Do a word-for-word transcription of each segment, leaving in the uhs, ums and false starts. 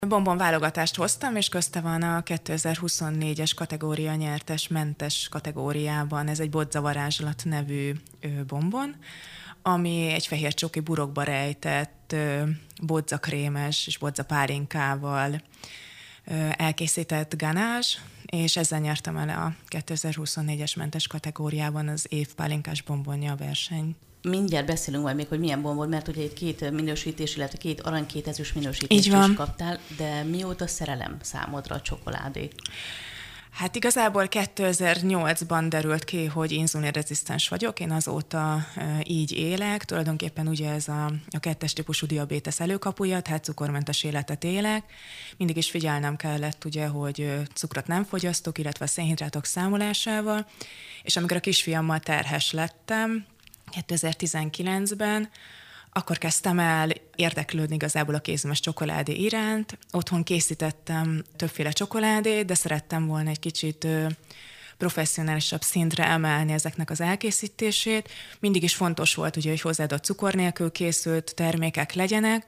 Bombon válogatást hoztam, és közte van a kétezer-huszonnégyes kategória nyertes mentes kategóriában. Ez egy bodzavarázslat nevű bombon, ami egy fehér csoki burokba rejtett bodzakrémes és bodzapálinkával elkészített ganázs, és ezzel nyertem el a kétezer-huszonnégyes mentes kategóriában az év pálinkás bombonja verseny. Mindjárt beszélünk majd még, hogy milyen bombon, mert ugye itt két minősítés, illetve két arany, két ezüst minősítést is kaptál, de mióta szerelem számodra a csokoládé? Hát igazából kétezer-nyolcban derült ki, hogy inzulinrezisztens vagyok, én azóta e, így élek, tulajdonképpen ugye ez a, a kettes típusú diabétesz előkapuja, tehát cukormentes életet élek. Mindig is figyelnem kellett, ugye, hogy cukrot nem fogyasztok, illetve a szénhidrátok számolásával, és amikor a kisfiammal terhes lettem, kétezer-tizenkilencben, akkor kezdtem el érdeklődni igazából a kézműves csokoládé iránt. Otthon készítettem többféle csokoládét, de szerettem volna egy kicsit professzionálisabb szintre emelni ezeknek az elkészítését. Mindig is fontos volt, ugye, hogy hozzáadott cukor nélkül készült termékek legyenek.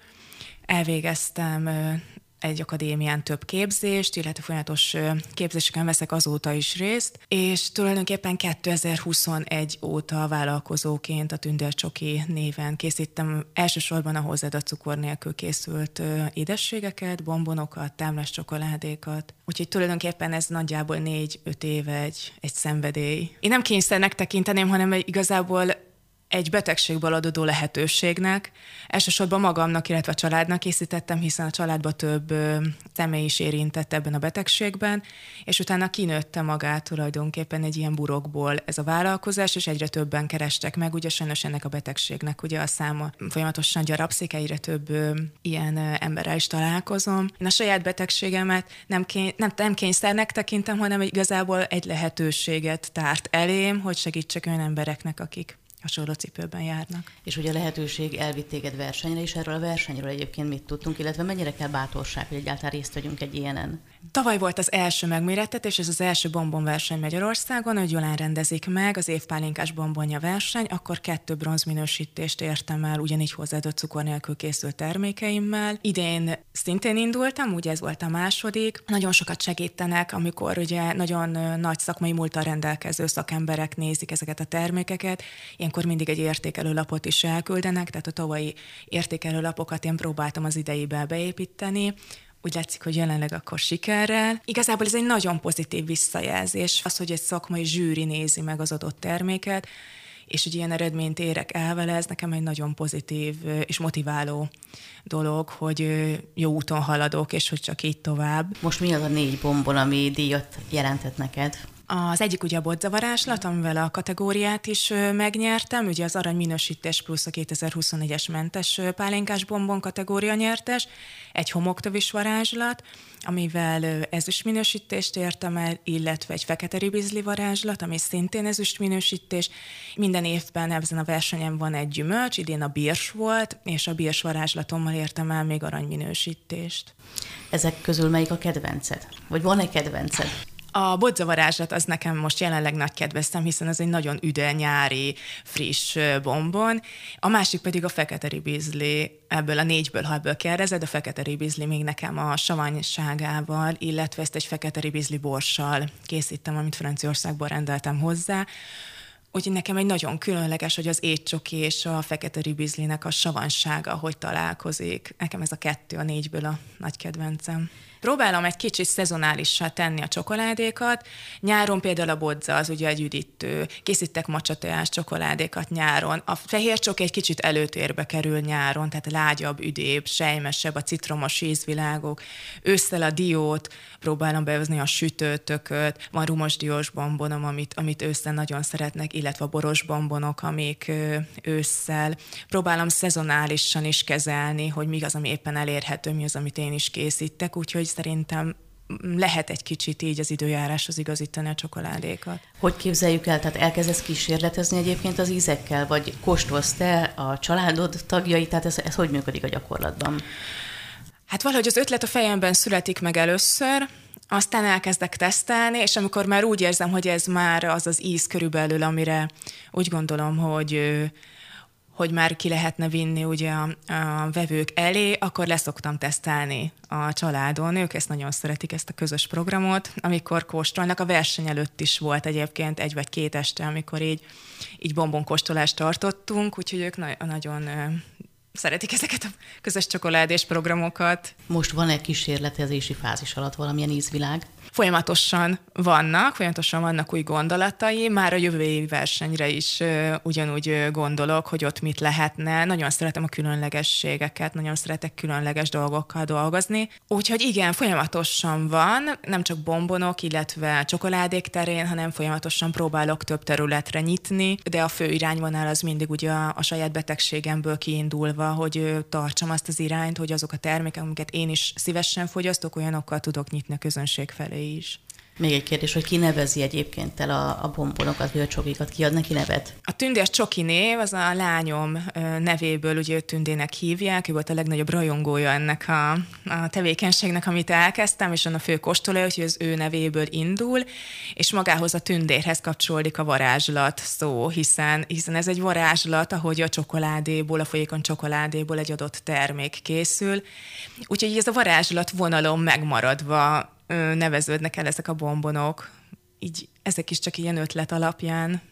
Elvégeztem egy akadémián több képzést, illetve folyamatos képzéseken veszek azóta is részt, és tulajdonképpen kétezer-huszonegy óta vállalkozóként a Tündér Csoki néven készítem elsősorban a hozzáadott cukor nélkül készült édességeket, bombonokat, támlás csokoládékat. Úgyhogy tulajdonképpen ez nagyjából négy-öt éve egy, egy szenvedély. Én nem kényszernek tekinteném, hanem igazából egy betegségből adódó lehetőségnek. Elsősorban magamnak, illetve a családnak készítettem, hiszen a családban több ö, személy is érintett ebben a betegségben, és utána kinőtte magát tulajdonképpen egy ilyen burokból ez a vállalkozás, és egyre többen kerestek meg, ugye sajnos ennek a betegségnek ugye a száma folyamatosan gyarapszik, egyre több ö, ilyen ö, emberrel is találkozom. Én a saját betegségemet nem, kény, nem, nem kényszernek tekintem, hanem igazából egy lehetőséget tárt elém, hogy segítsek olyan embereknek, akik hasonló cipőben járnak. És ugye a lehetőség elvitt téged versenyre, és erről a versenyről egyébként mit tudtunk, illetve mennyire kell bátorság, hogy egyáltalán részt vegyünk egy ilyenen? Tavaly volt az első megmérettetés, és az első bombonverseny Magyarországon, hogy Gyulán rendezik meg az év pálinkás bombonja verseny, akkor kettő bronzminősítést értem el, ugyanígy hozzáadott cukor nélkül készült termékeimmel. Idén szintén indultam, ugye ez volt a második. Nagyon sokat segítenek, amikor ugye nagyon nagy szakmai múlttal rendelkező szakemberek nézik ezeket a termékeket. Ilyenkor mindig egy értékelőlapot is elküldenek, tehát a tavalyi értékelőlapokat én próbáltam az ideibe beépíteni. Úgy látszik, hogy jelenleg akkor sikerrel. Igazából ez egy nagyon pozitív visszajelzés. Az, hogy egy szakmai zsűri nézi meg az adott terméket, és hogy ilyen eredményt érek el vele, ez nekem egy nagyon pozitív és motiváló dolog, hogy jó úton haladok, és hogy csak így tovább. Most mi az a négy bombon, ami díjat jelentett neked? Az egyik ugye a bodzavarázslat, amivel a kategóriát is megnyertem, ugye az arany minősítés plusz a kétezer-huszonnégyes mentes pálinkás bombon kategória nyertes, egy homoktövis varázslat, amivel ezüst minősítést értem el, illetve egy fekete ribizli varázslat, ami szintén ezüst minősítés. Minden évben ezen a versenyen van egy gyümölcs, idén a birs volt, és a birs varázslatommal értem el még arany minősítést. Ezek közül melyik a kedvenced? Vagy van-e kedvenced? A bodzavarázslat az nekem most jelenleg nagy kedveztem, hiszen ez egy nagyon üde, nyári, friss bombon. A másik pedig a fekete ribizli. Ebből a négyből, ha ebből kérdezed, a fekete ribizli még nekem a savanyságával, illetve ezt egy fekete ribizli borssal készítem, amit Franciaországból rendeltem hozzá. Úgyhogy nekem egy nagyon különleges, hogy az étcsoki és a fekete ribizlinek a savanysága, hogy találkozik. Nekem ez a kettő a négyből a nagy kedvencem. Próbálom egy kicsit szezonálissá tenni a csokoládékat. Nyáron például a bodza az ugye egy üdítő. Készítek macsatojás csokoládékat nyáron. A fehér csoki egy kicsit előtérbe kerül nyáron, tehát lágyabb, üdébb, sejmesebb, a citromos ízvilágok. Ősszel a diót, próbálom behozni a sütőtököt. Van rumos diós bombonom, amit, amit ősszel nagyon szeretnek, illetve a boros bombonok, amik ősszel. Próbálom szezonálisan is kezelni, hogy mi az, ami éppen elérhető, mi az, amit én is készítek, úgyhogy szerintem lehet egy kicsit így az időjáráshoz igazítani a csokoládékat. Hogy képzeljük el? Tehát elkezdesz kísérletezni egyébként az ízekkel, vagy kóstolsz te, a családod tagjai, tehát ez, ez hogy működik a gyakorlatban? Hát valahogy az ötlet a fejemben születik meg először, aztán elkezdek tesztelni, és amikor már úgy érzem, hogy ez már az az íz körülbelül, amire úgy gondolom, hogy hogy már ki lehetne vinni ugye a, a vevők elé, akkor leszoktam tesztelni a családon. Ők ezt nagyon szeretik, ezt a közös programot, amikor kóstolnak. A verseny előtt is volt egyébként egy vagy két este, amikor így, így bombonkóstolást tartottunk, úgyhogy ők na- nagyon szeretik ezeket a közös csokoládés programokat. Most van-e kísérletezési fázis alatt valamilyen ízvilág? Folyamatosan vannak, folyamatosan vannak új gondolatai, már a jövő évi versenyre is ö, ugyanúgy ö, gondolok, hogy ott mit lehetne. Nagyon szeretem a különlegességeket, nagyon szeretek különleges dolgokkal dolgozni. Úgyhogy igen, folyamatosan van, nem csak bombonok, illetve csokoládék terén, hanem folyamatosan próbálok több területre nyitni, de a fő irányvonal az mindig ugye a, a saját betegségemből kiindulva, hogy ö, tartsam azt az irányt, hogy azok a termékek, amiket én is szívesen fogyasztok, olyanokkal tudok nyitni a közönség felé is. Még egy kérdés, hogy ki nevezi egyébként el a, a bombonokat, vagy a csokikat, ki ad neki nevet? A Tündér csoki név, az a lányom nevéből, ugye őt Tündének hívják, ő volt a legnagyobb rajongója ennek a, a tevékenységnek, amit elkezdtem, és a fő kóstolója, úgyhogy az ő nevéből indul, és magához a tündérhez kapcsolódik a varázslat szó, hiszen, hiszen ez egy varázslat, ahogy a csokoládéból, a folyékony csokoládéból egy adott termék készül. Úgyhogy ez a varázslat vonalon megmaradva neveződnek el ezek a bombonok, így ezek is csak ilyen ötlet alapján.